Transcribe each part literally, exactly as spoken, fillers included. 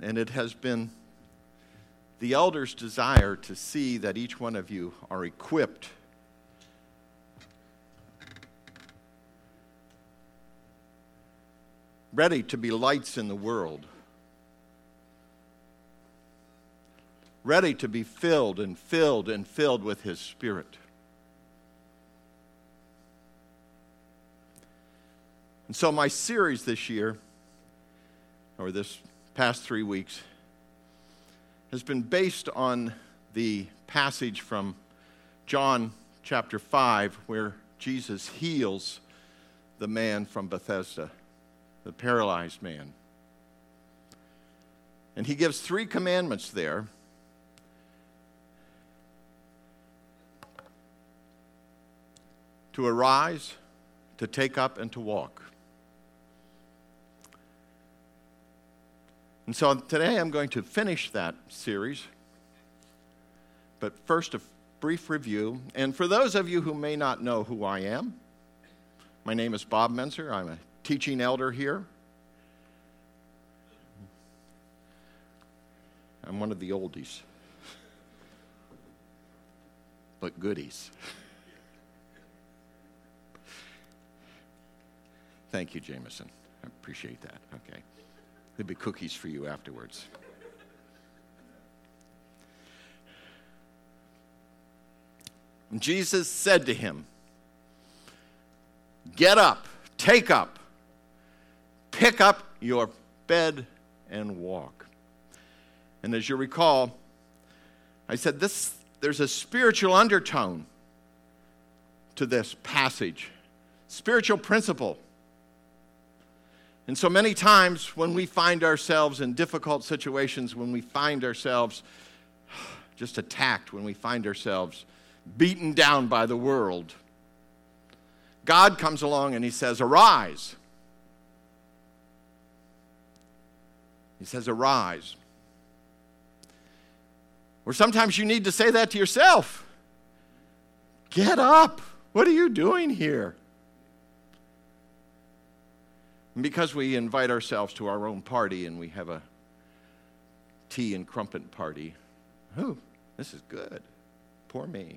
And it has been the elders' desire to see that each one of you are equipped ready to be lights in the world, ready to be filled and filled and filled with His Spirit. And so my series this year, or this past three weeks, has been based on the passage from John chapter five, where Jesus heals the man from Bethesda, the paralyzed man. And He gives three commandments there. To arise, to take up, and to walk. And so today I'm going to finish that series. But first, a brief review. And for those of you who may not know who I am, my name is Bob Menzer. I'm a teaching elder here. I'm one of the oldies, but goodies. Thank you, Jameson. I appreciate that. Okay. There'll be cookies for you afterwards. And Jesus said to him, "Get up, take up, pick up your bed and walk." And as you recall, I said this, there's a spiritual undertone to this passage, spiritual principle. And so many times when we find ourselves in difficult situations, when we find ourselves just attacked, when we find ourselves beaten down by the world, God comes along and He says, "Arise." He says, "Arise." Or sometimes you need to say that to yourself. Get up. What are you doing here? And because we invite ourselves to our own party and we have a tea and crumpet party, oh, this is good. Poor me.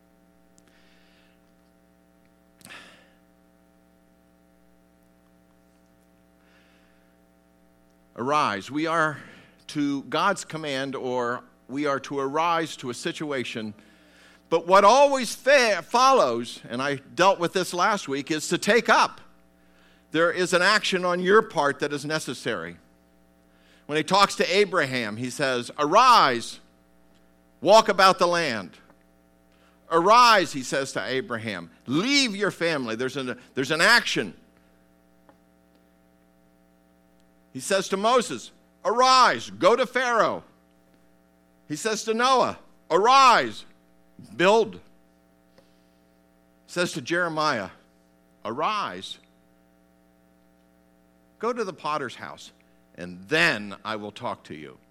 Arise. We are to God's command, or we are to arise to a situation. But what always fa- follows, and I dealt with this last week, is to take up. There is an action on your part that is necessary. When He talks to Abraham, He says, "Arise, walk about the land." Arise, He says to Abraham, leave your family. There's an, there's an action. He says to Moses, "Arise, go to Pharaoh." He says to Noah, "Arise, build." He says to Jeremiah, "Arise, go to the potter's house, and then I will talk to you."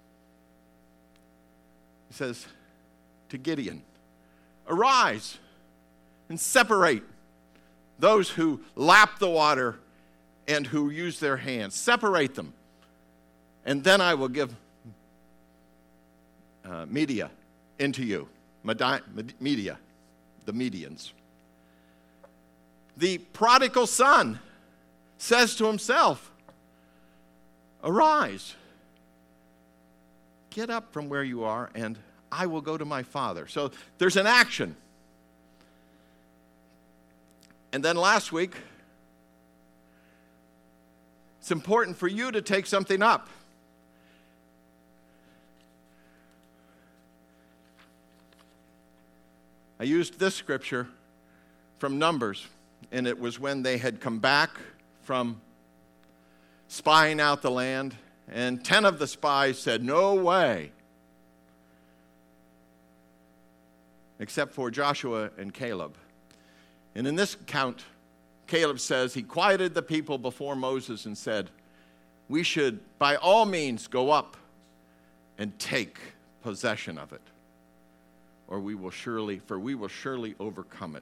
He says to Gideon, "Arise and separate those who lap the water and who use their hands. Separate them, and then I will give uh, Media into you." Medi- Media, the Medians. The prodigal son says to himself, "Arise, get up from where you are, and I will go to my father." So there's an action. And then last week, it's important for you to take something up. I used this scripture from Numbers, and it was when they had come back from spying out the land, and ten of the spies said, "No way," except for Joshua and Caleb. And in this account, Caleb says he quieted the people before Moses and said, "We should by all means go up and take possession of it, or we will surely, for we will surely overcome it."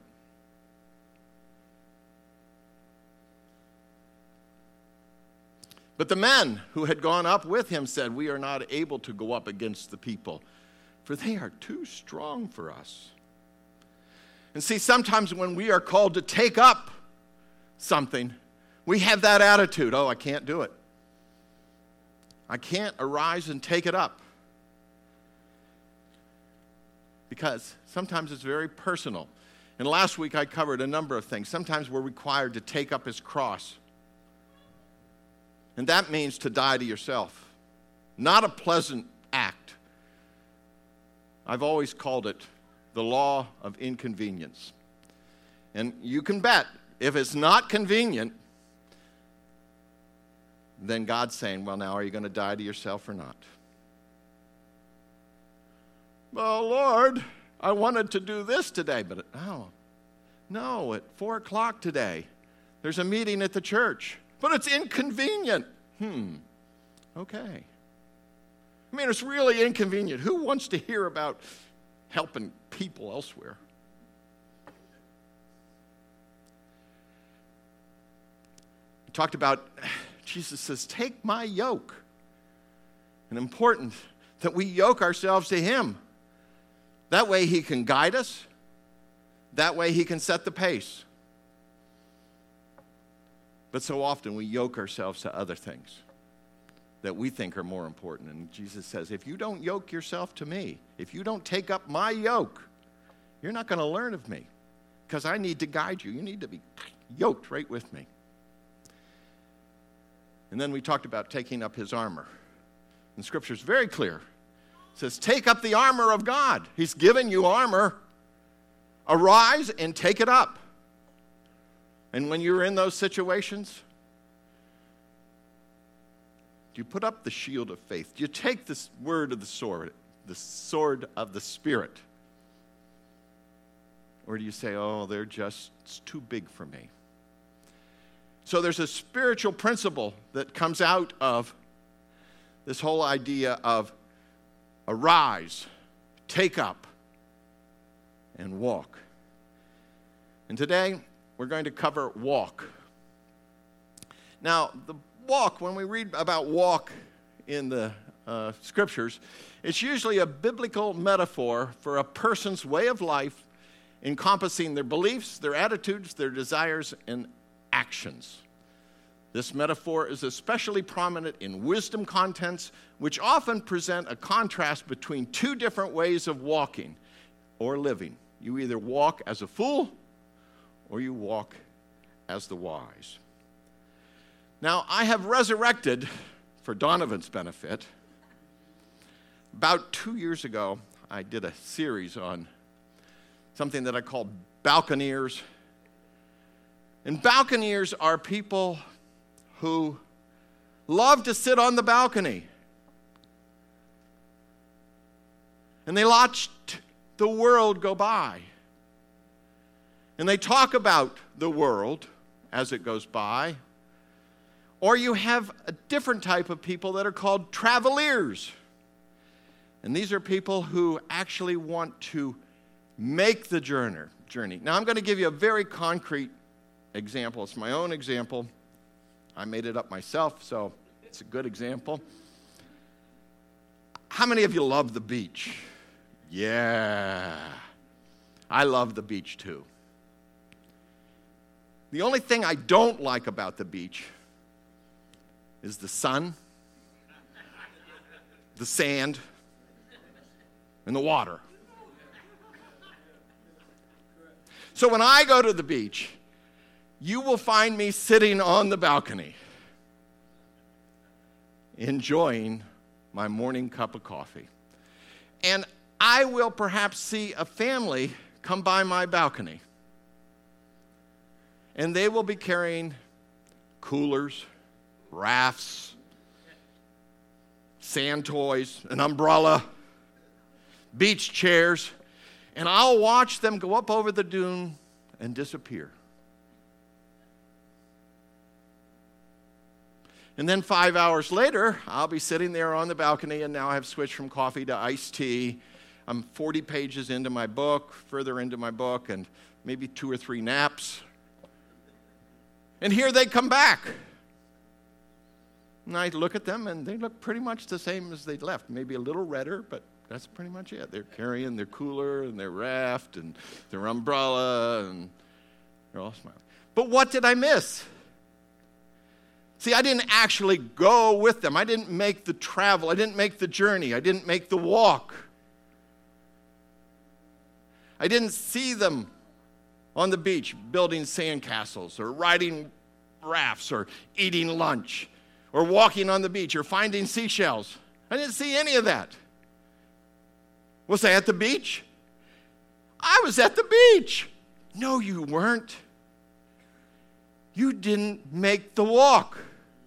But the men who had gone up with him said, "We are not able to go up against the people, for they are too strong for us." And see, sometimes when we are called to take up something, we have that attitude, "Oh, I can't do it. I can't arise and take it up." Because sometimes it's very personal. And last week I covered a number of things. Sometimes we're required to take up his cross. And that means to die to yourself. Not a pleasant act. I've always called it the law of inconvenience. And you can bet, if it's not convenient, then God's saying, well, now are you going to die to yourself or not? Well, Lord, I wanted to do this today, but oh, no, at four o'clock today, there's a meeting at the church, but it's inconvenient. Hmm, okay. I mean, it's really inconvenient. Who wants to hear about helping people elsewhere? We talked about, Jesus says, take my yoke. And important that we yoke ourselves to him. That way he can guide us. That way he can set the pace. But so often we yoke ourselves to other things that we think are more important. And Jesus says, if you don't yoke yourself to me, if you don't take up my yoke, you're not going to learn of me, because I need to guide you. You need to be yoked right with me. And then we talked about taking up his armor. And Scripture is very clear. It says, take up the armor of God. He's given you armor. Arise and take it up. And when you're in those situations, do you put up the shield of faith? Do you take this word of the sword, the sword of the Spirit? Or do you say, oh, they're just it's too big for me? So there's a spiritual principle that comes out of this whole idea of arise, take up, and walk. And today, we're going to cover walk. Now, the walk, when we read about walk in the uh, Scriptures, it's usually a biblical metaphor for a person's way of life encompassing their beliefs, their attitudes, their desires, and actions. This metaphor is especially prominent in wisdom contents, which often present a contrast between two different ways of walking or living. You either walk as a fool or you walk as the wise. Now, I have resurrected, for Donovan's benefit, about two years ago, I did a series on something that I called balconeers. And balconeers are people who love to sit on the balcony. And they watch the world go by. And they talk about the world as it goes by. Or you have a different type of people that are called travelers. And these are people who actually want to make the journey. Now, I'm going to give you a very concrete example. It's my own example. I made it up myself, so it's a good example. How many of you love the beach? Yeah. I love the beach too. The only thing I don't like about the beach is the sun, the sand, and the water. So when I go to the beach, you will find me sitting on the balcony, enjoying my morning cup of coffee. And I will perhaps see a family come by my balcony. And they will be carrying coolers, rafts, sand toys, an umbrella, beach chairs, and I'll watch them go up over the dune and disappear. And then five hours later, I'll be sitting there on the balcony, and now I've switched from coffee to iced tea. I'm forty pages into my book, further into my book, and maybe two or three naps. And here they come back. And I look at them, and they look pretty much the same as they left. Maybe a little redder, but that's pretty much it. They're carrying their cooler and their raft and their umbrella, and they're all smiling. But what did I miss? See, I didn't actually go with them. I didn't make the travel. I didn't make the journey. I didn't make the walk. I didn't see them on the beach building sandcastles or riding rafts or eating lunch or walking on the beach or finding seashells. I didn't see any of that. Was I at the beach? I was at the beach. No, you weren't. You didn't make the walk.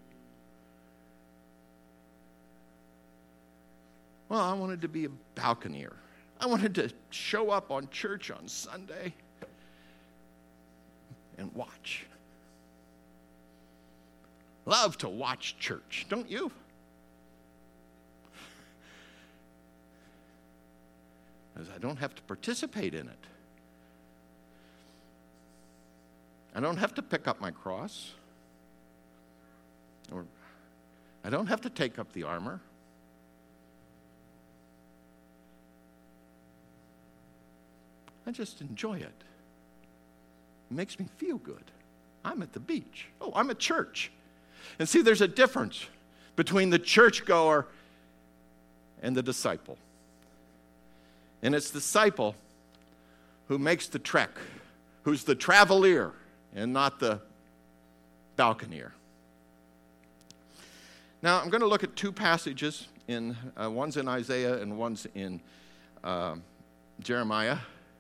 Well, I wanted to be a balconier. I wanted to show up on church on Sunday and watch. Love to watch church, don't you? Because I don't have to participate in it. I don't have to pick up my cross. Or I don't have to take up the armor. I just enjoy it. It makes me feel good. I'm at the beach. Oh, I'm at church. And see, there's a difference between the churchgoer and the disciple. And it's the disciple who makes the trek, who's the traveler and not the balconier. Now, I'm going to look at two passages. In uh, one's in Isaiah and one's in uh, Jeremiah.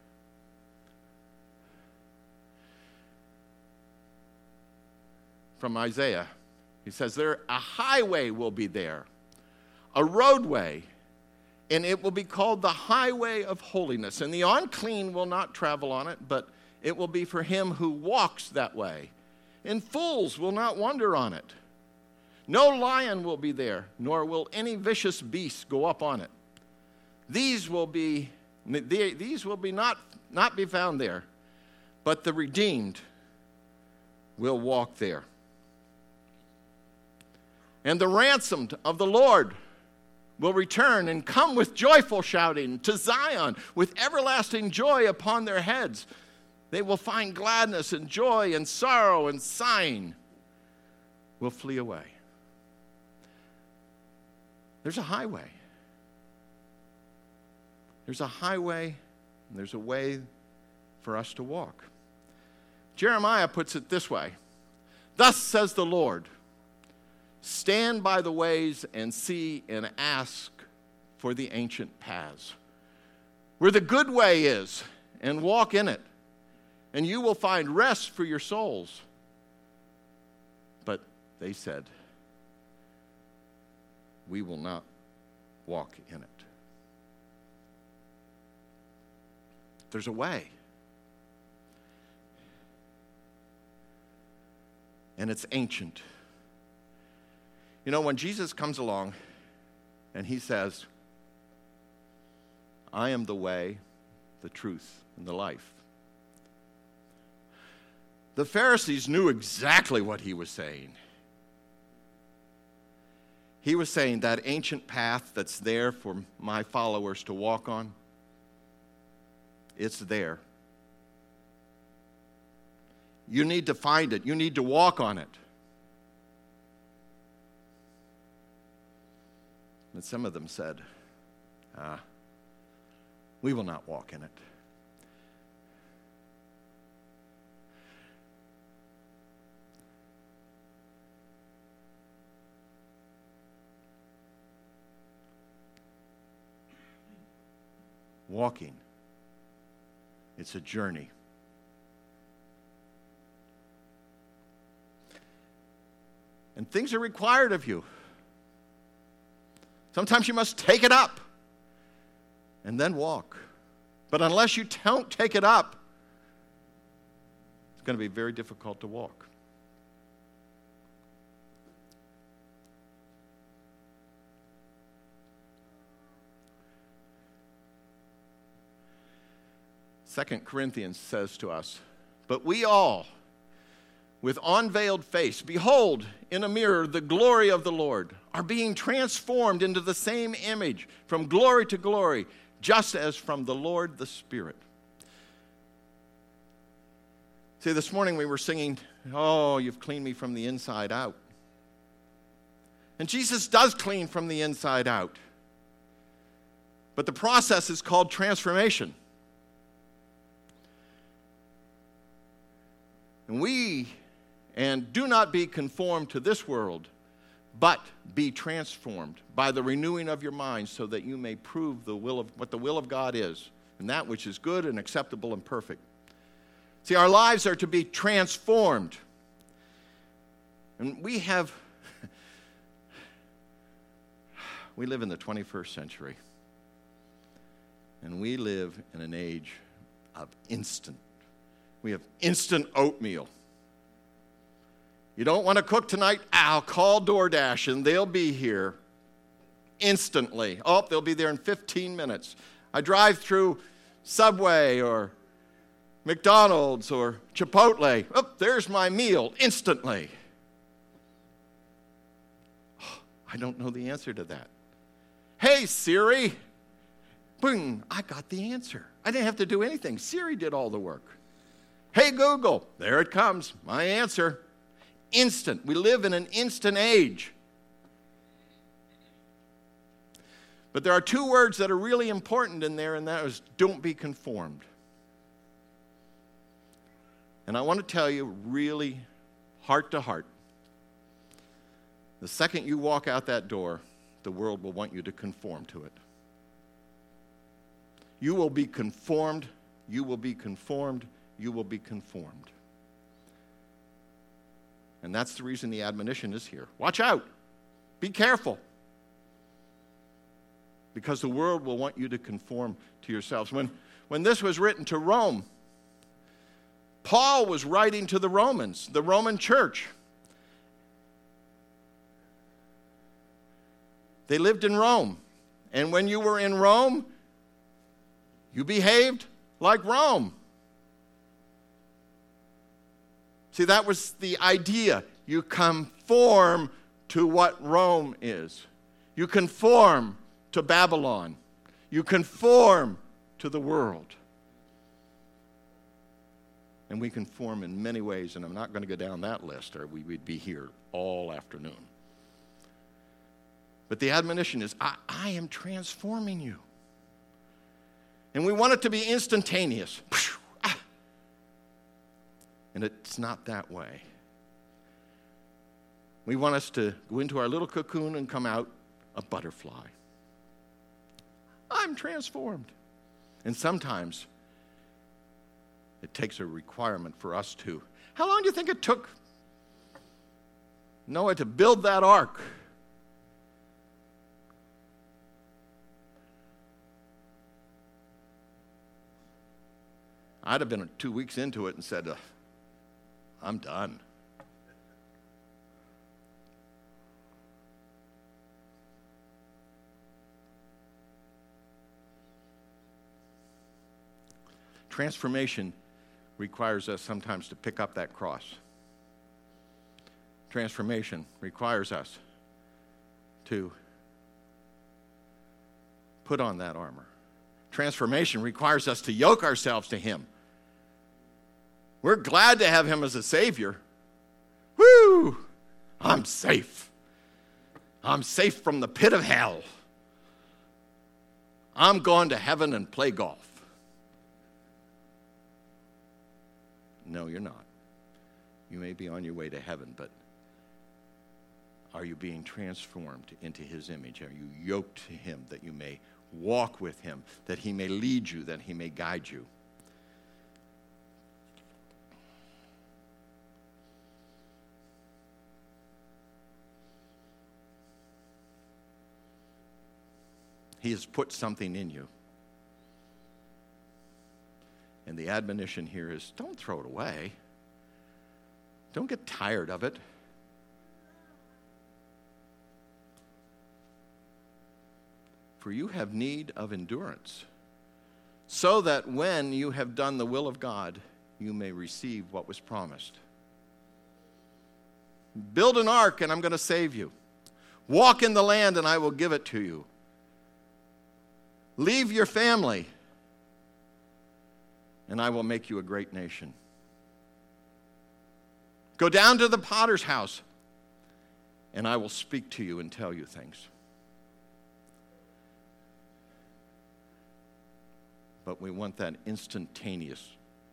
From Isaiah, he says, there a highway will be there, a roadway, and it will be called the highway of holiness. And the unclean will not travel on it, but it will be for him who walks that way. And fools will not wander on it. No lion will be there, nor will any vicious beast go up on it. These will be these will be not, not be found there, but the redeemed will walk there. And the ransomed of the Lord will return and come with joyful shouting to Zion, with everlasting joy upon their heads. They will find gladness and joy, and sorrow and sighing will flee away. There's a highway. There's a highway, and there's a way for us to walk. Jeremiah puts it this way: thus says the Lord, stand by the ways and see and ask for the ancient paths, where the good way is, and walk in it, and you will find rest for your souls. But they said, we will not walk in it. There's a way. And it's ancient. You know, when Jesus comes along and he says, I am the way, the truth, and the life, the Pharisees knew exactly what he was saying. He was saying that ancient path that's there for my followers to walk on, it's there. You need to find it. You need to walk on it. And some of them said, ah, we will not walk in it. Walking, it's a journey. And things are required of you. Sometimes you must take it up and then walk. But unless you don't take it up, it's going to be very difficult to walk. Second Corinthians says to us, but we all, with unveiled face, behold, in a mirror, the glory of the Lord, are being transformed into the same image from glory to glory, just as from the Lord the Spirit. See, this morning we were singing, "Oh, you've cleaned me from the inside out." And Jesus does clean from the inside out. But the process is called transformation. And we, and do not be conformed to this world, but be transformed by the renewing of your mind, so that you may prove the will of what the will of God is, and that which is good and acceptable and perfect. See, our lives are to be transformed. And we have, we live in the twenty-first century. And we live in an age of instant. We have instant oatmeal. You don't want to cook tonight? I'll call DoorDash and they'll be here instantly. Oh, they'll be there in fifteen minutes. I drive through Subway or McDonald's or Chipotle. Oh, there's my meal instantly. Oh, I don't know the answer to that. Hey, Siri. Boom, I got the answer. I didn't have to do anything. Siri did all the work. Hey, Google, there it comes, my answer. Instant. We live in an instant age. But there are two words that are really important in there, and that is don't be conformed. And I want to tell you really, heart to heart, the second you walk out that door, the world will want you to conform to it. You will be conformed, you will be conformed, you will be conformed. And that's the reason the admonition is here. Watch out. Be careful. Because the world will want you to conform to yourselves. When, when this was written to Rome, Paul was writing to the Romans, the Roman church. They lived in Rome. And when you were in Rome, you behaved like Rome. See, that was the idea. You conform to what Rome is. You conform to Babylon. You conform to the world. And we conform in many ways, and I'm not going to go down that list, or we would be here all afternoon. But the admonition is, I, I am transforming you. And we want it to be instantaneous. And it's not that way. We want us to go into our little cocoon and come out a butterfly. I'm transformed. And sometimes it takes a requirement for us to. How long do you think it took Noah to build that ark? I'd have been two weeks into it and said, uh, I'm done. Transformation requires us sometimes to pick up that cross. Transformation requires us to put on that armor. Transformation requires us to yoke ourselves to Him. We're glad to have Him as a Savior. Woo! I'm safe. I'm safe from the pit of hell. I'm going to heaven and play golf. No, you're not. You may be on your way to heaven, but are you being transformed into His image? Are you yoked to Him that you may walk with Him, that He may lead you, that He may guide you? He has put something in you. And the admonition here is, don't throw it away. Don't get tired of it. For you have need of endurance, so that when you have done the will of God, you may receive what was promised. Build an ark and I'm going to save you. Walk in the land and I will give it to you. Leave your family and I will make you a great nation. Go down to the potter's house and I will speak to you and tell you things. But we want that instantaneous.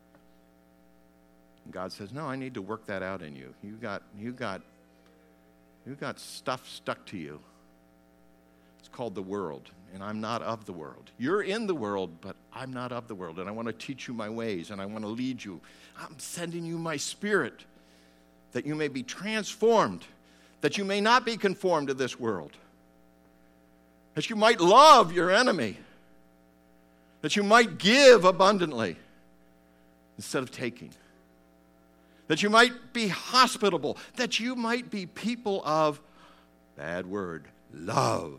And God says, no, I need to work that out in you. You got, you got, you got stuff stuck to you. It's called the world, and I'm not of the world. You're in the world, but I'm not of the world, and I want to teach you my ways, and I want to lead you. I'm sending you my Spirit that you may be transformed, that you may not be conformed to this world, that you might love your enemy, that you might give abundantly instead of taking, that you might be hospitable, that you might be people of, bad word, love.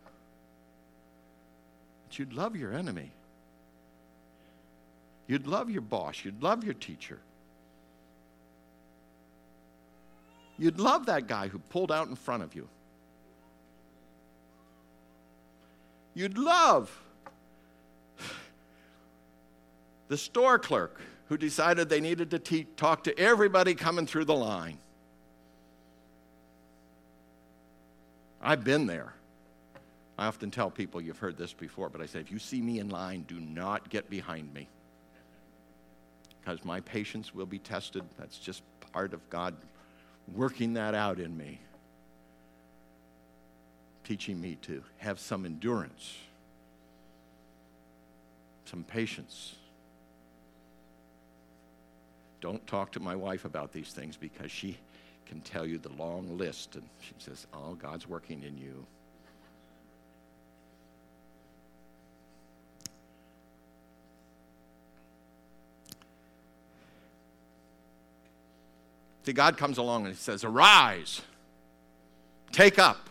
That you'd love your enemy. You'd love your boss. You'd love your teacher. You'd love that guy who pulled out in front of you. You'd love the store clerk who decided they needed to te- talk to everybody coming through the line. I've been there. I often tell people, you've heard this before, but I say, if you see me in line, do not get behind me. Because my patience will be tested. That's just part of God working that out in me. Teaching me to have some endurance, some patience. Don't talk to my wife about these things because she can tell you the long list. And she says, oh, God's working in you. See, God comes along and he says, arise, take up.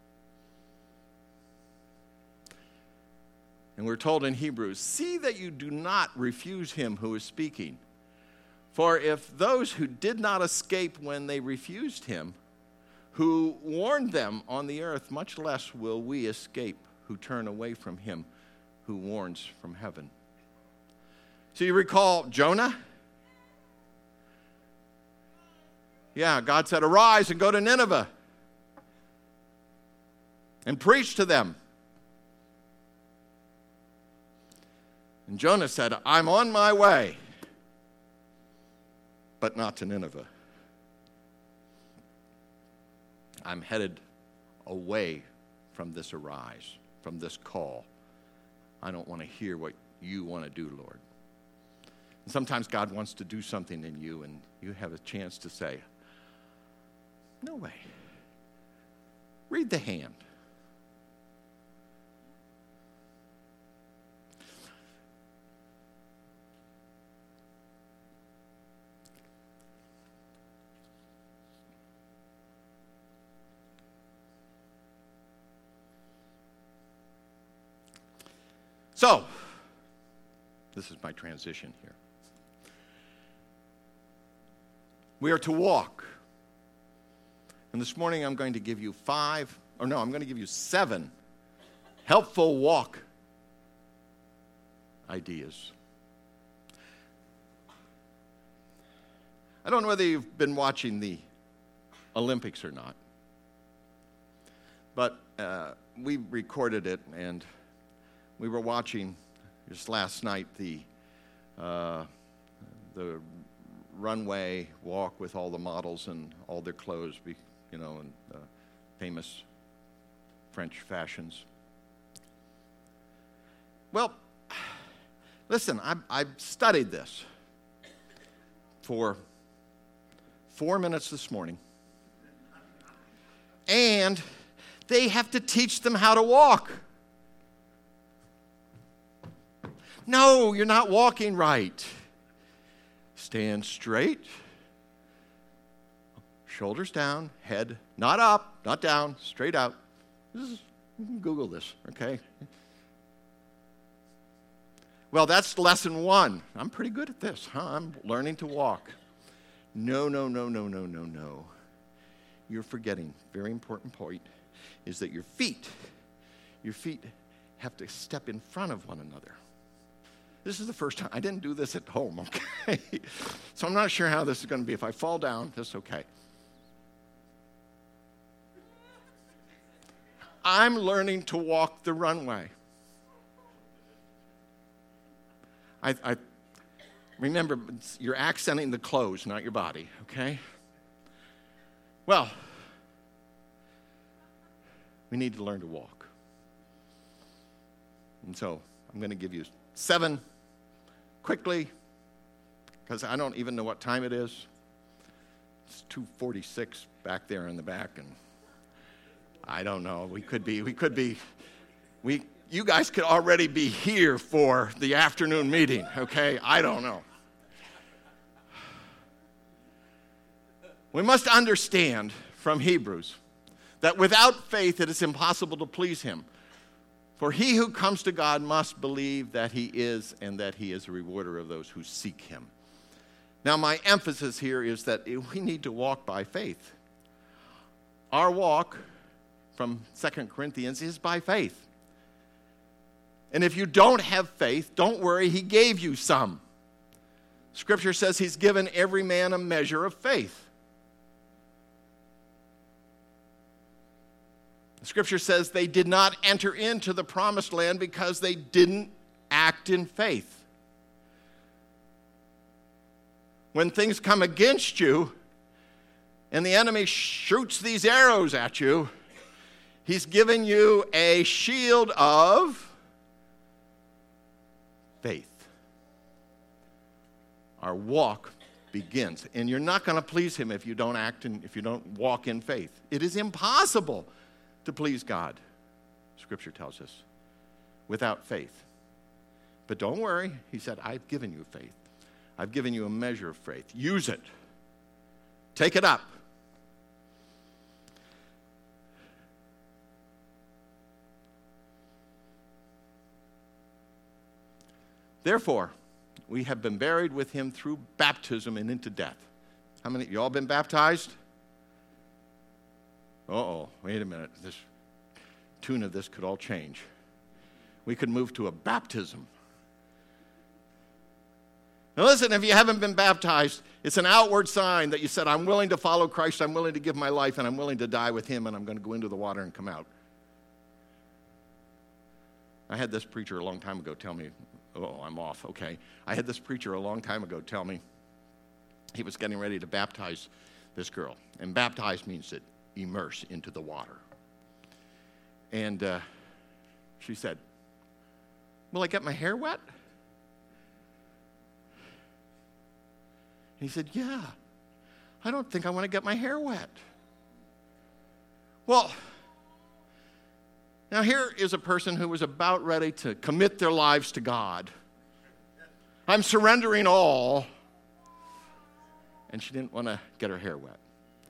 And we're told in Hebrews, see that you do not refuse him who is speaking. For if those who did not escape when they refused him, who warned them on the earth, much less will we escape who turn away from him who warns from heaven. So you recall Jonah? Yeah, God said, arise and go to Nineveh and preach to them. And Jonah said, I'm on my way, but not to Nineveh. I'm headed away from this arise, from this call. I don't want to hear what you want to do, Lord. And sometimes God wants to do something in you, and you have a chance to say, no way. Read the hand. So, this is my transition here. We are to walk. And this morning I'm going to give you five, or no, I'm going to give you seven helpful walk ideas. I don't know whether you've been watching the Olympics or not, but uh, we recorded it, and we were watching just last night the uh, the runway walk with all the models and all their clothes, you know, and uh, famous French fashions. Well, listen, I've, I've studied this for four minutes this morning, and they have to teach them how to walk. No, you're not walking right. Stand straight, shoulders down, head not up, not down, straight out. This is, you can Google this, okay? Well, that's lesson one. I'm pretty good at this, huh? I'm learning to walk. No, no, no, no, no, no, no. you're forgetting, very important point, is that your feet, your feet have to step in front of one another. This is the first time. I didn't do this at home, okay? So I'm not sure how this is going to be. If I fall down, that's okay. I'm learning to walk the runway. I, I remember, you're accenting the clothes, not your body, okay? Well, we need to learn to walk. And so I'm going to give you seven quickly, because I don't even know what time it is. It's two forty-six back there in the back, and I don't know. We could be, we could be, we, you guys could already be here for the afternoon meeting, okay? I don't know. We must understand from Hebrews that without faith it is impossible to please him. For he who comes to God must believe that he is, and that he is a rewarder of those who seek him. Now, my emphasis here is that we need to walk by faith. Our walk from Second Corinthians is by faith. And if you don't have faith, don't worry, he gave you some. Scripture says he's given every man a measure of faith. Scripture says they did not enter into the promised land because they didn't act in faith. When things come against you and the enemy shoots these arrows at you, he's given you a shield of faith. Our walk begins, and you're not going to please him if you don't act and if you don't walk in faith. It is impossible to please God, Scripture tells us, without faith. But don't worry, he said, I've given you faith. I've given you a measure of faith. Use it. Take it up. Therefore, we have been buried with him through baptism and into death. How many, you all been baptized? Uh-oh, wait a minute. This tune of this could all change. We could move to a baptism. Now listen, if you haven't been baptized, it's an outward sign that you said, I'm willing to follow Christ, I'm willing to give my life, and I'm willing to die with him, and I'm going to go into the water and come out. I had this preacher a long time ago tell me, oh, I'm off, okay. I had this preacher a long time ago tell me he was getting ready to baptize this girl. And baptize means that immerse into the water. And uh, she said, will I get my hair wet? And he said, yeah, I don't think I want to get my hair wet. Well, now here is a person who was about ready to commit their lives to God. I'm surrendering all. And she didn't want to get her hair wet.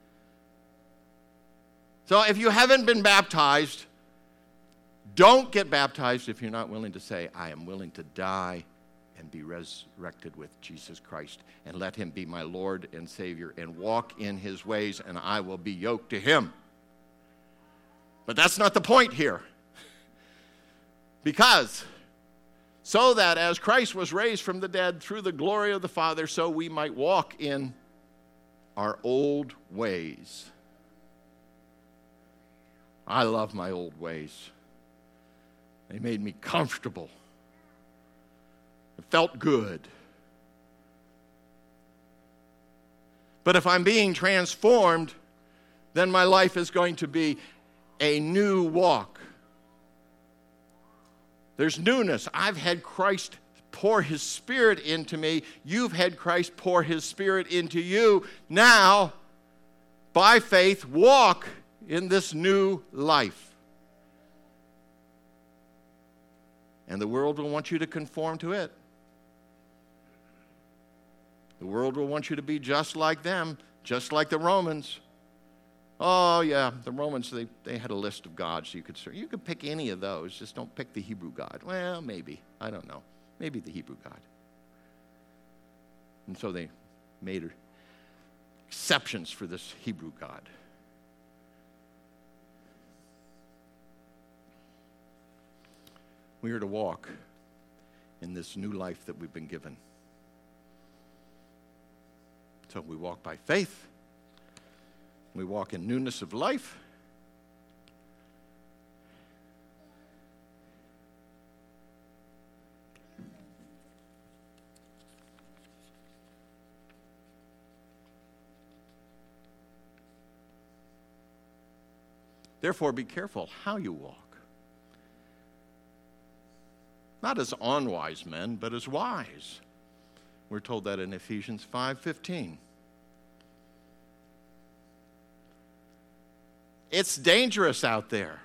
So if you haven't been baptized, don't get baptized if you're not willing to say, I am willing to die and be resurrected with Jesus Christ, and let him be my Lord and Savior, and walk in his ways, and I will be yoked to him. But that's not the point here. Because so that as Christ was raised from the dead through the glory of the Father, so we might walk in our old ways. I love my old ways. They made me comfortable. It felt good. But if I'm being transformed, then my life is going to be a new walk. There's newness. I've had Christ pour his Spirit into me. You've had Christ pour his Spirit into you. Now, by faith, walk in this new life. And the world will want you to conform to it. The world will want you to be just like them, just like the Romans. Oh, yeah, the Romans, they, they had a list of gods you could serve. You could pick any of those, just don't pick the Hebrew God. Well, maybe. I don't know. Maybe the Hebrew God. And so they made exceptions for this Hebrew God. We are to walk in this new life that we've been given. So we walk by faith. We walk in newness of life. Therefore, be careful how you walk. Not as unwise men, but as wise. We're told that in Ephesians five fifteen. It's dangerous out there.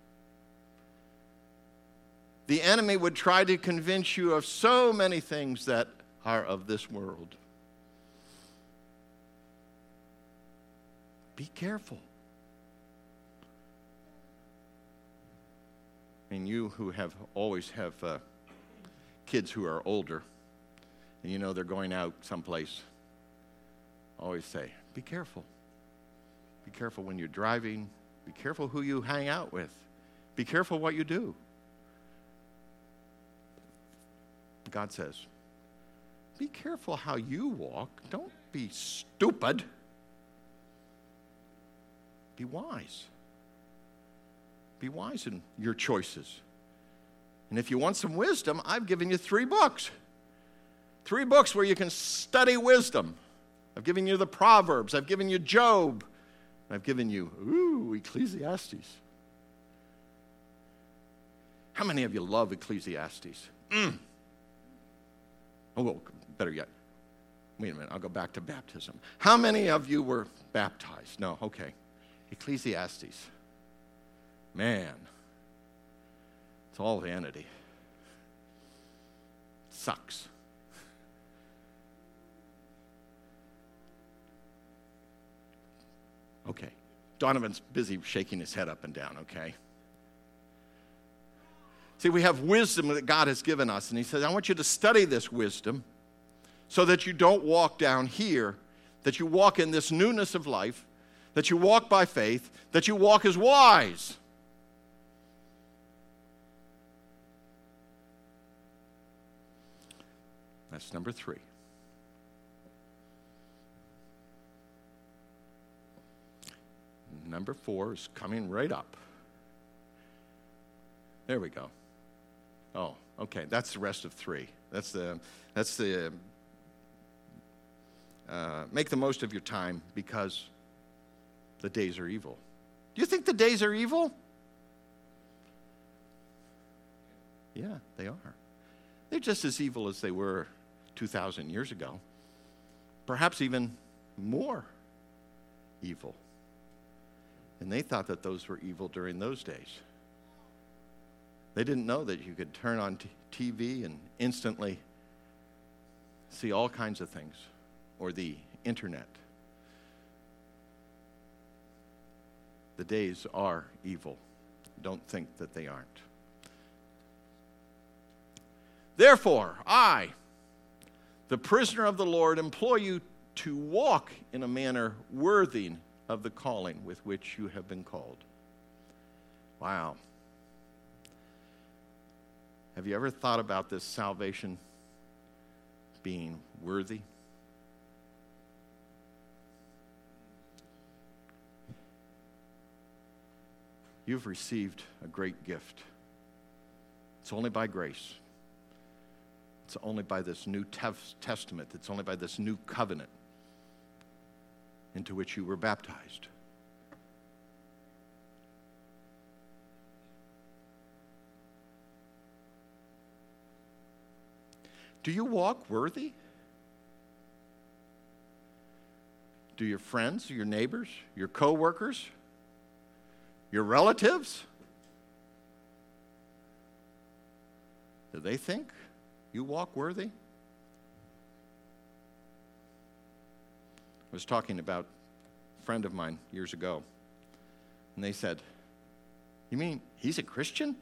The enemy would try to convince you of so many things that are of this world. Be careful. And you who have always have uh, kids who are older, and you know they're going out someplace, always say, be careful. Be careful when you're driving. Be careful who you hang out with. Be careful what you do. God says, be careful how you walk. Don't be stupid. Be wise. Be wise in your choices. And if you want some wisdom, I've given you three books. Three books where you can study wisdom. I've given you the Proverbs. I've given you Job. I've given you, ooh, Ecclesiastes. How many of you love Ecclesiastes? Mm. Oh, well, better yet. Wait a minute, I'll go back to baptism. How many of you were baptized? No, okay. Ecclesiastes. Man, it's all vanity. Sucks. Okay. Donovan's busy shaking his head up and down, okay? See, we have wisdom that God has given us, and he says, I want you to study this wisdom so that you don't walk down here, that you walk in this newness of life, that you walk by faith, that you walk as wise. That's number three. Number four is coming right up. There we go. Oh, okay. That's the rest of three. That's the, that's the, uh, make the most of your time because the days are evil. Do you think the days are evil? Yeah, they are. They're just as evil as they were two thousand years ago. Perhaps even more evil. And they thought that those were evil during those days. They didn't know that you could turn on t- TV and instantly see all kinds of things, or the internet. The days are evil. Don't think that they aren't. Therefore, I, the prisoner of the Lord, implore you to walk in a manner worthy of the calling with which you have been called. Wow. Have you ever thought about this salvation being worthy? You've received a great gift. It's only by grace. It's only by this new tef- testament. It's only by this new covenant into which you were baptized. Do you walk worthy? Do your friends, your neighbors, your co-workers, your relatives, do they think you walk worthy? I was talking about a friend of mine years ago, and they said, you mean he's a Christian?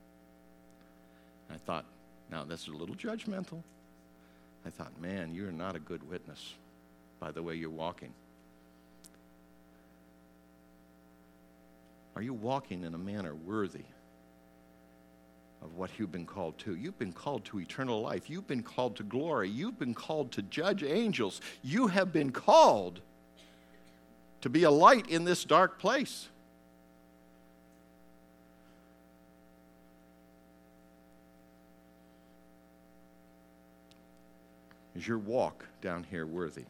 I thought, now that's a little judgmental. I thought, man, you're not a good witness by the way you're walking. Are you walking in a manner worthy of what you've been called to. You've been called to eternal life. You've been called to glory. You've been called to judge angels. You have been called to be a light in this dark place. Is your walk down here worthy?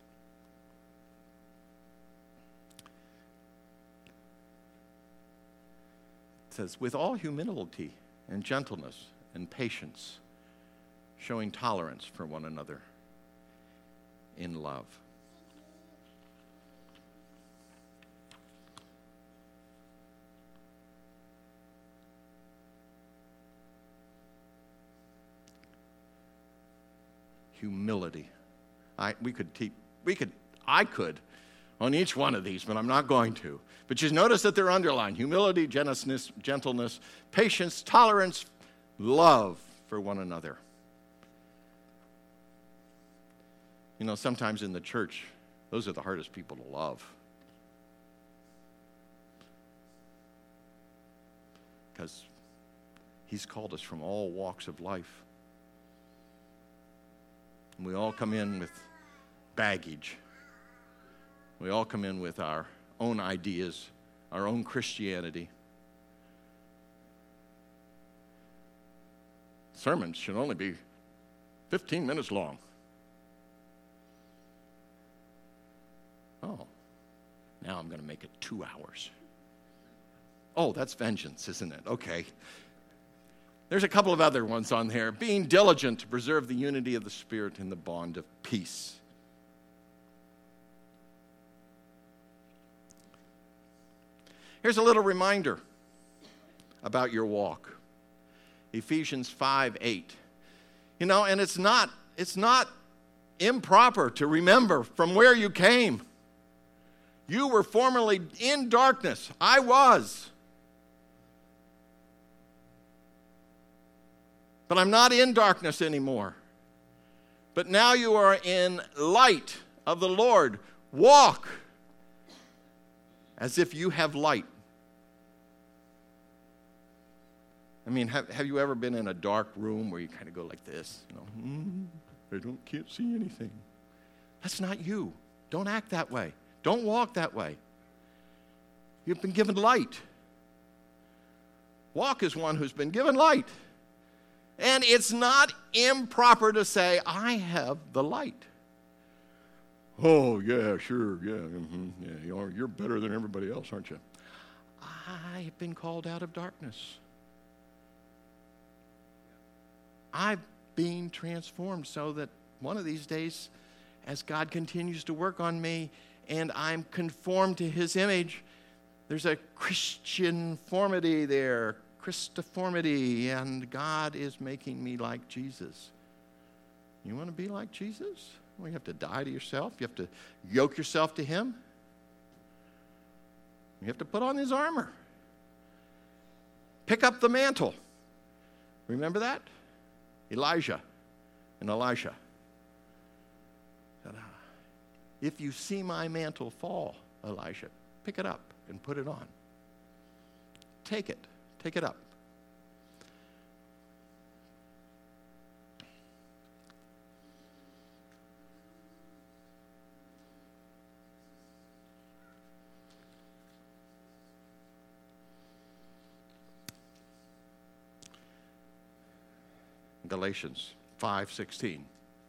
It says, with all humility and gentleness and patience, showing tolerance for one another in love. Humility. I we could te- we could I could on each one of these, but I'm not going to. But just notice that they're underlined. Humility, gentleness, gentleness, patience, tolerance, love for one another. You know, sometimes in the church, those are the hardest people to love. Because he's called us from all walks of life. And we all come in with baggage. We all come in with our own ideas, our own Christianity. Sermons should only be fifteen minutes long. Oh, now I'm going to make it two hours. Oh, that's vengeance, isn't it? Okay. There's a couple of other ones on there. Being diligent to preserve the unity of the Spirit in the bond of peace. Here's a little reminder about your walk. Ephesians five eight. You know, and it's not, it's not improper to remember from where you came. You were formerly in darkness. I was. But I'm not in darkness anymore. But now you are in light of the Lord. Walk as if you have light. I mean, have, have you ever been in a dark room where you kind of go like this? You know, mm, I don't, can't see anything. That's not you. Don't act that way. Don't walk that way. You've been given light. Walk as one who's been given light. And it's not improper to say, I have the light. Oh, yeah, sure, yeah, mm-hmm, yeah, you're, you're better than everybody else, aren't you? I have been called out of darkness. I've been transformed so that one of these days, as God continues to work on me and I'm conformed to his image, there's a Christianformity there, Christoformity, and God is making me like Jesus. You want to be like Jesus? Well, you have to die to yourself. You have to yoke yourself to him. You have to put on his armor. Pick up the mantle. Remember that? Elijah and Elisha. If you see my mantle fall, Elisha, pick it up and put it on. Take it. Take it up. Galatians five sixteen.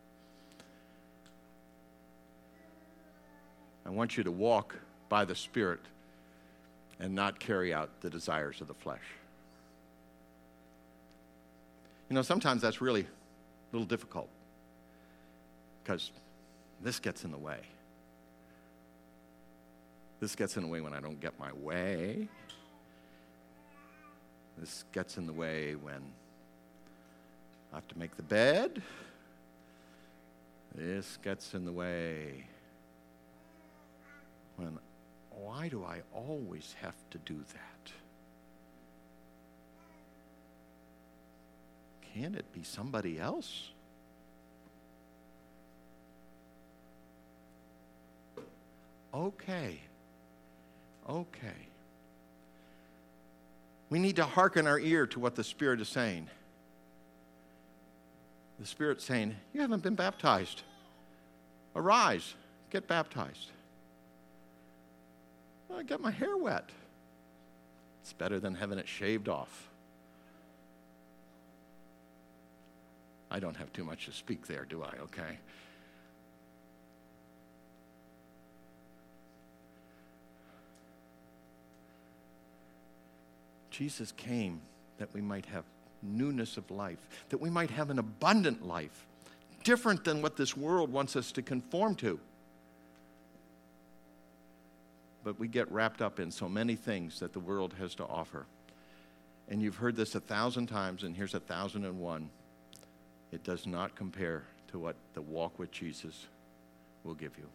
I want you to walk by the Spirit and not carry out the desires of the flesh. You know, sometimes that's really a little difficult because this gets in the way. This gets in the way when I don't get my way. This gets in the way when I have to make the bed. This gets in the way when, why do I always have to do that? Can it be somebody else? Okay. Okay. We need to hearken our ear to what the Spirit is saying. The Spirit's saying, you haven't been baptized. Arise, get baptized. Well, I got my hair wet. It's better than having it shaved off. I don't have too much to speak there, do I? Okay. Jesus came that we might have newness of life, that we might have an abundant life, different than what this world wants us to conform to. But we get wrapped up in so many things that the world has to offer. And you've heard this a thousand times, and here's a thousand and one. It does not compare to what the walk with Jesus will give you.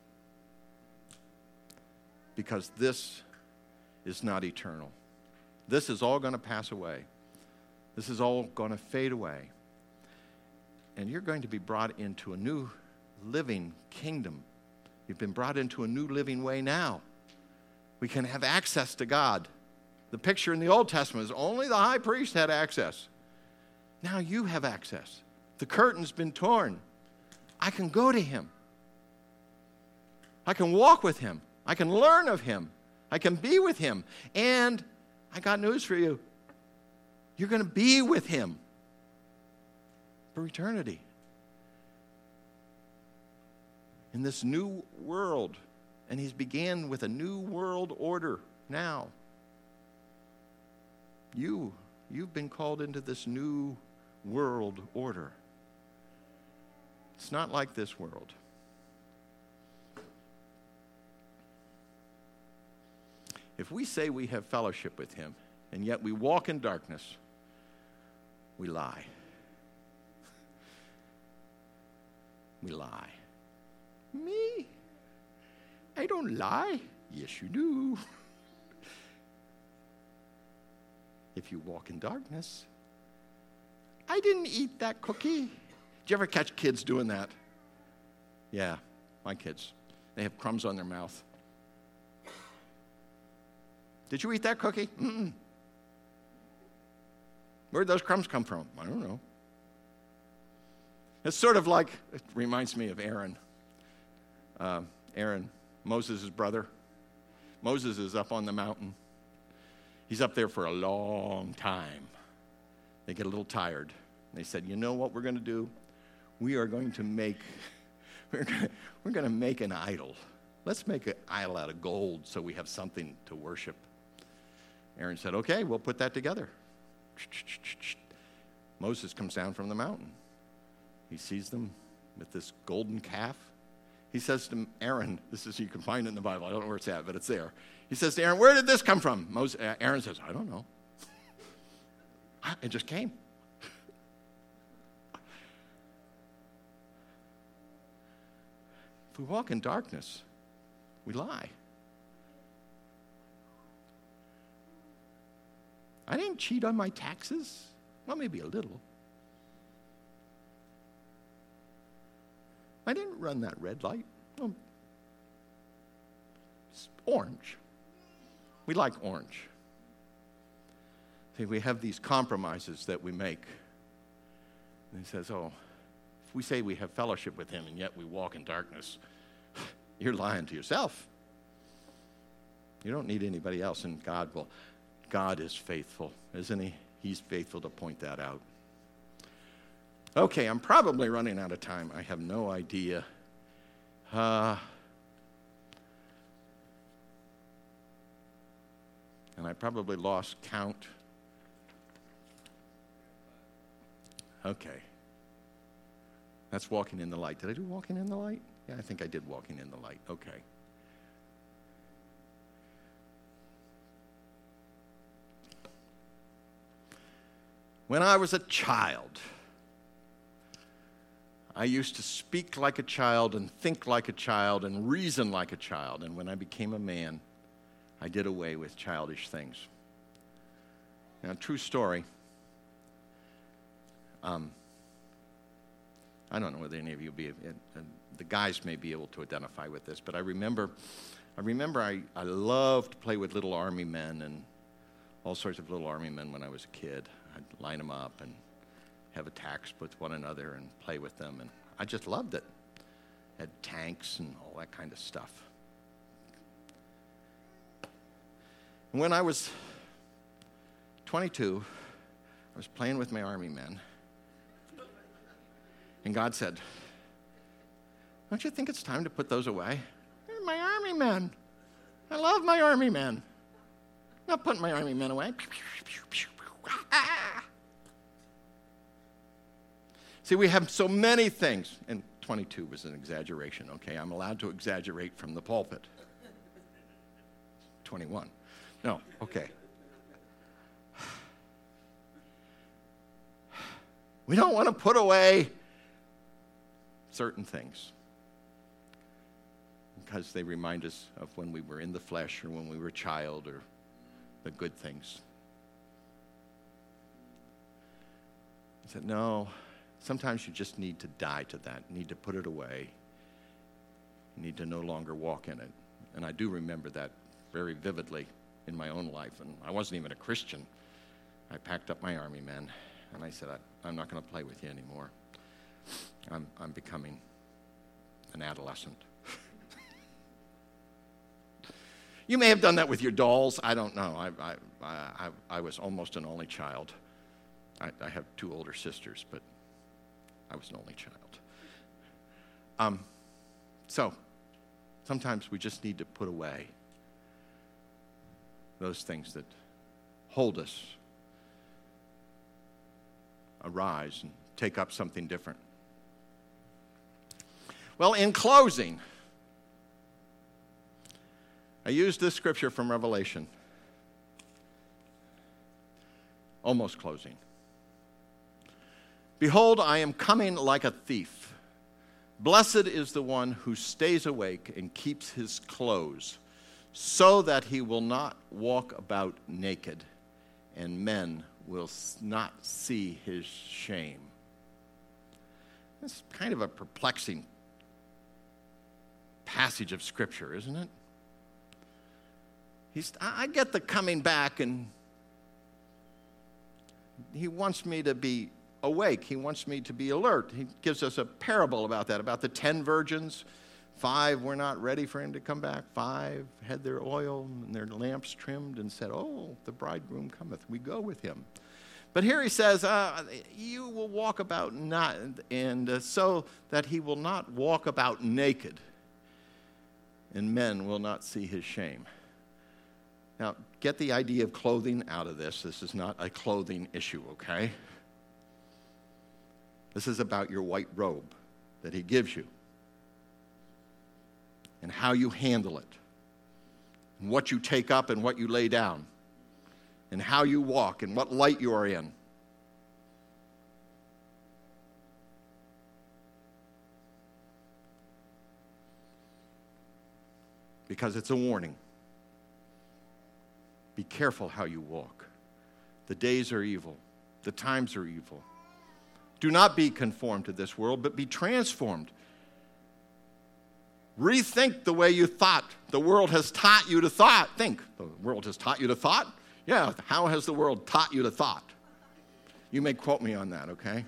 Because this is not eternal. This is all going to pass away. This is all going to fade away. And you're going to be brought into a new living kingdom. You've been brought into a new living way now. We can have access to God. The picture in the Old Testament is only the high priest had access. Now you have access. The curtain's been torn. I can go to him. I can walk with him. I can learn of him. I can be with him. And I got news for you. You're going to be with him for eternity. In this new world. And he's began with a new world order now. You, you've been called into this new world order. It's not like this world. If we say we have fellowship with him, and yet we walk in darkness, we lie. We lie. Me? I don't lie. Yes, you do. If you walk in darkness, I didn't eat that cookie. Did you ever catch kids doing that? Yeah, my kids. They have crumbs on their mouth. Did you eat that cookie? Mm-mm. Where'd those crumbs come from? I don't know. It's sort of like, it reminds me of Aaron. Uh, Aaron, Moses' brother. Moses is up on the mountain. He's up there for a long time. They get a little tired. They said, you know what we're going to do? We are going to make, we're going, we're going to make an idol. Let's make an idol out of gold so we have something to worship. Aaron said, okay, we'll put that together. Moses comes down from the mountain. He sees them with this golden calf. He says to Aaron, this is, you can find it in the Bible. I don't know where it's at, but it's there. He says to Aaron, where did this come from? Moses, uh, Aaron says, I don't know. It just came. If we walk in darkness, we lie. I didn't cheat on my taxes. Well, maybe a little. I didn't run that red light. Well, it's orange. We like orange. See, we have these compromises that we make. And he says, oh, if we say we have fellowship with him and yet we walk in darkness, you're lying to yourself. You don't need anybody else, and God will. God is faithful, isn't he? He's faithful to point that out. Okay, I'm probably running out of time. I have no idea. Uh, and I probably lost count. Okay. That's walking in the light. Did I do walking in the light? Yeah, I think I did walking in the light. Okay. When I was a child, I used to speak like a child and think like a child and reason like a child. And when I became a man, I did away with childish things. Now, true story. Um, I don't know whether any of you be, uh, the guys may be able to identify with this, but I remember, I remember I, I loved to play with little army men and all sorts of little army men when I was a kid. I'd line them up and have attacks with one another and play with them, and I just loved it. Had tanks and all that kind of stuff. And when I was twenty-two, I was playing with my army men, and God said, don't you think it's time to put those away? They're my army men. I love my army men. I'm not putting my army men away. See, we have so many things, and twenty-two was an exaggeration, okay? I'm allowed to exaggerate from the pulpit. twenty-one. No, okay. We don't want to put away certain things because they remind us of when we were in the flesh or when we were a child or the good things. I said, no, sometimes you just need to die to that. You need to put it away. You need to no longer walk in it. And I do remember that very vividly in my own life. And I wasn't even a Christian. I packed up my army men, and I said, I, I'm not going to play with you anymore. I'm, I'm becoming an adolescent. You may have done that with your dolls. I don't know. I, I, I, I was almost an only child. I, I have two older sisters, but I was an only child. Um, so, sometimes we just need to put away those things that hold us, arise, and take up something different. Well, in closing, I used this scripture from Revelation. Almost closing. Behold, I am coming like a thief. Blessed is the one who stays awake and keeps his clothes, so that he will not walk about naked, and men will not see his shame. That's kind of a perplexing passage of Scripture, isn't it? He's, I get the coming back, and he wants me to be awake. He wants me to be alert. He gives us a parable about that, about the ten virgins. Five were not ready for him to come back. Five had their oil and their lamps trimmed and said, oh, the bridegroom cometh. We go with him. But here he says, uh, you will walk about not, and uh, so that he will not walk about naked, and men will not see his shame. Now, get the idea of clothing out of this. This is not a clothing issue, okay? This is about your white robe that he gives you and how you handle it and what you take up and what you lay down and how you walk and what light you are in. Because it's a warning. Be careful how you walk. The days are evil. The times are evil. Do not be conformed to this world, but be transformed. Rethink the way you thought. The world has taught you to thought. Think. The world has taught you to thought? Yeah, how has the world taught you to thought? You may quote me on that, okay?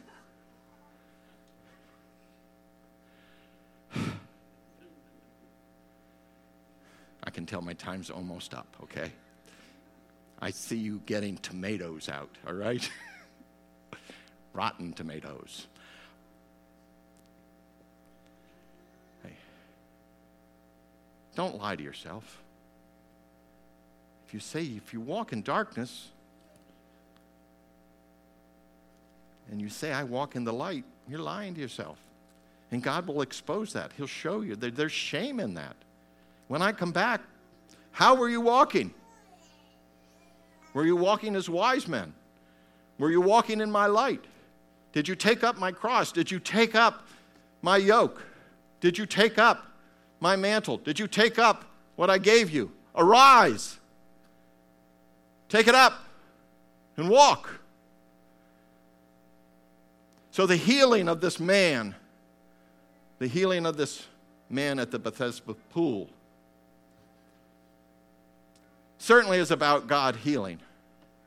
I can tell my time's almost up, okay? I see you getting tomatoes out, all right? Rotten tomatoes. Hey, don't lie to yourself. If you say, if you walk in darkness, and you say, I walk in the light, you're lying to yourself. And God will expose that. He'll show you. There, there's shame in that. When I come back, how were you walking? Were you walking as wise men? Were you walking in my light? Did you take up my cross? Did you take up my yoke? Did you take up my mantle? Did you take up what I gave you? Arise. Take it up and walk. So the healing of this man, the healing of this man at the Bethesda pool, certainly is about God healing.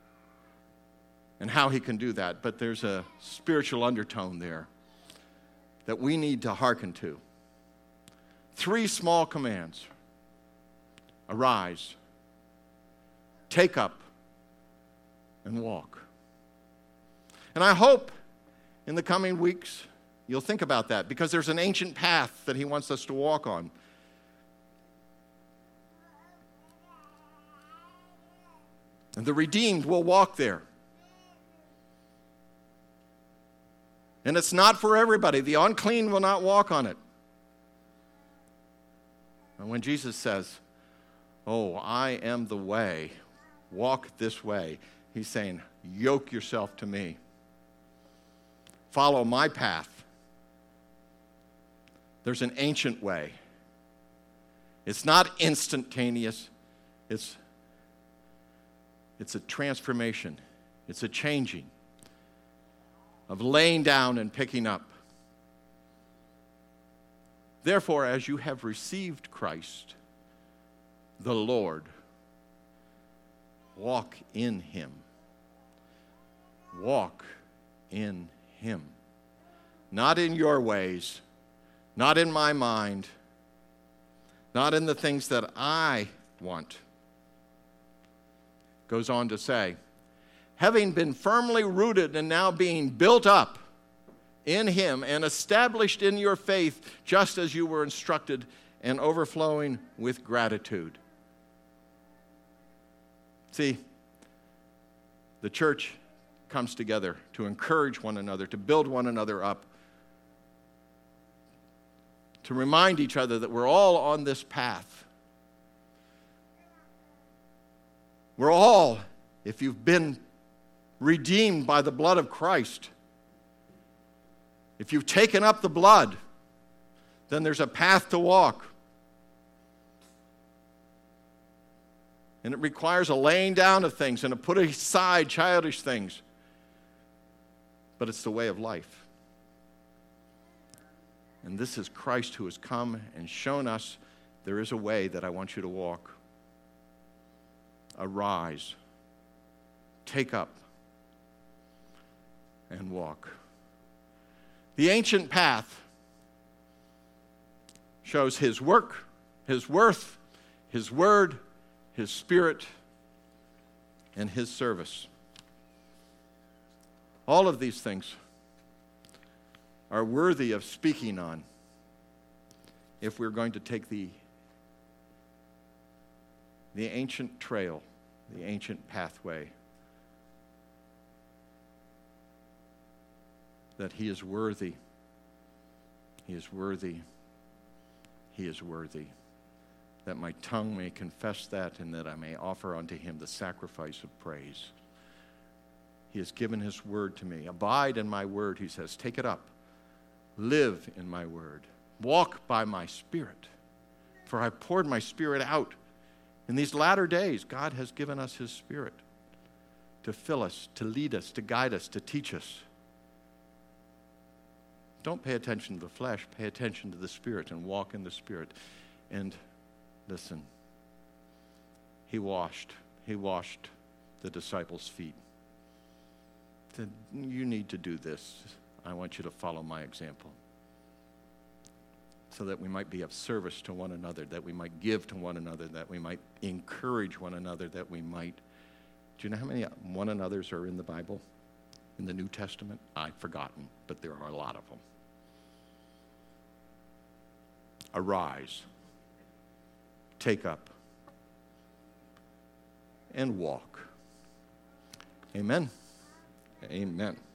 and how he can do that, but there's a spiritual undertone there that we need to hearken to. Three small commands. Arise, take up, and walk. And I hope in the coming weeks you'll think about that, because there's an ancient path that he wants us to walk on. And the redeemed will walk there. And it's not for everybody. The unclean will not walk on it. And when Jesus says, "Oh, I am the way, walk this way," he's saying, yoke yourself to me. Follow my path. There's an ancient way. It's not instantaneous. It's, it's a transformation. It's a changing of laying down and picking up. Therefore, as you have received Christ, the Lord, walk in him. Walk in him. Not in your ways, not in my mind, not in the things that I want. Goes on to say, having been firmly rooted and now being built up in him and established in your faith, just as you were instructed, and overflowing with gratitude. See, the church comes together to encourage one another, to build one another up, to remind each other that we're all on this path. We're all, if you've been redeemed by the blood of Christ, if you've taken up the blood, then there's a path to walk. And it requires a laying down of things and a putting aside childish things. But it's the way of life. And this is Christ who has come and shown us there is a way that I want you to walk. Arise, take up, and walk. The ancient path shows his work, his worth, his word, his spirit, and his service. All of these things are worthy of speaking on if we're going to take the, the ancient trail, the ancient pathway that he is worthy. He is worthy. He is worthy. That my tongue may confess that, and that I may offer unto him the sacrifice of praise. He has given his word to me. Abide in my word, he says. Take it up. Live in my word. Walk by my spirit. For I poured my spirit out. In these latter days, God has given us his spirit to fill us, to lead us, to guide us, to teach us. Don't pay attention to the flesh. Pay attention to the Spirit and walk in the Spirit. And listen, he washed, he washed the disciples' feet. He said, you need to do this. I want you to follow my example. So that we might be of service to one another, that we might give to one another, that we might encourage one another, that we might... Do you know how many one another's are in the Bible? In the New Testament? I've forgotten, but there are a lot of them. Arise, take up, and walk. Amen. Amen.